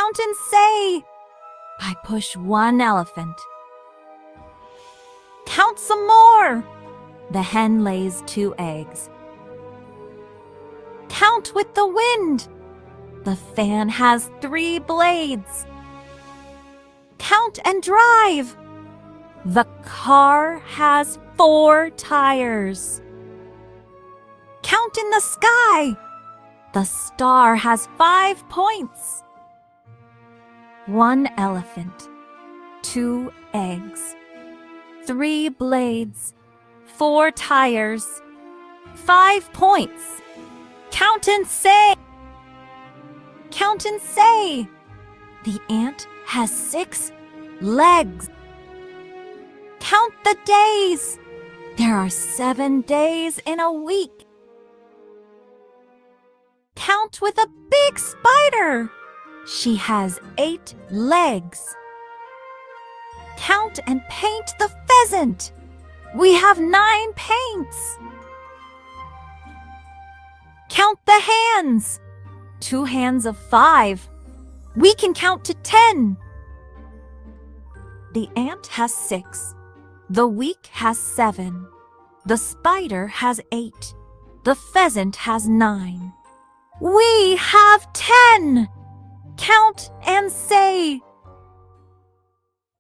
Count and say. I push one elephant. Count some more. The hen lays 2 eggs. Count with the wind. The fan has 3 blades. Count and drive. The car has 4 tires. Count in the sky. The star has 5 points. 1 elephant, 2 eggs, 3 blades, 4 tires, 5 points. Count and say. Count and say. The ant has 6 legs. Count the days. There are 7 days in a week. Count with a big spider. She has 8 legs. Count and paint the pheasant. We have 9 paints. Count the hands. 2 hands of 5. We can count to 10. The ant has 6. The week has 7. The spider has 8. The pheasant has 9. We have 10. Count and say.